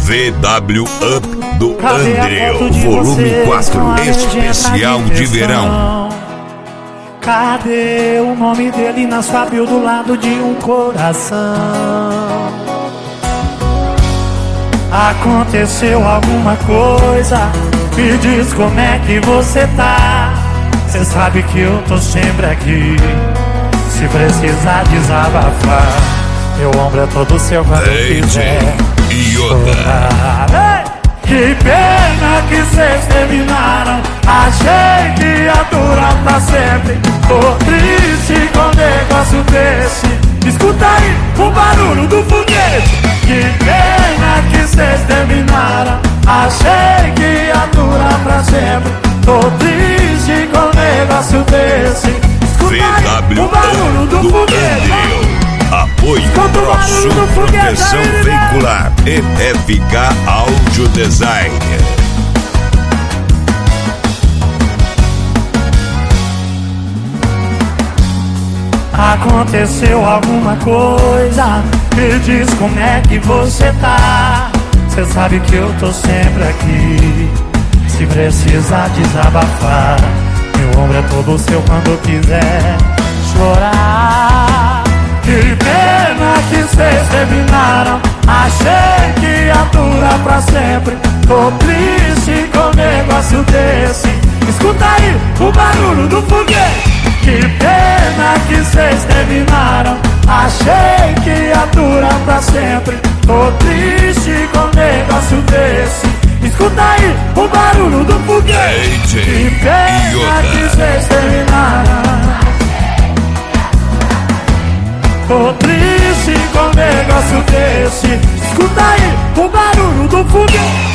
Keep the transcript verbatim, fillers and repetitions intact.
V W Up do André, volume quatro, especial de verão. Cadê o nome dele na sua bio do lado de um coração? Aconteceu alguma coisa? Me diz como é que você tá. Cê sabe que eu tô sempre aqui, se precisar desabafar. Meu ombro é todo seu quando Ei, quiser chorar. Ei! Que pena que cês terminaram. Achei que ia durar pra sempre. Tô triste com um negócio desse. Escuta aí o barulho do foguete. Que pena que cês terminaram. Achei que ia durar pra sempre. Tô triste com um negócio desse. Escuta aí o barulho do foguete. Apoio ProSul Proteção Veicular e F K Audio Design. Aconteceu alguma coisa? Me diz como é que você tá. Cê sabe que eu tô sempre aqui, se precisar desabafar. Meu ombro é todo seu quando quiser chorar. Que pena que cês terminaram. Achei que ia durar pra sempre. Tô triste com um negócio desse. Escuta aí o barulho do foguete. Que pena que cês terminaram. Achei que ia durar pra sempre. Tô triste com um negócio desse. Escuta aí o barulho do foguete. Que pena que cês terminaram. Tô triste com um negócio desse. Escuta aí o barulho do foguete.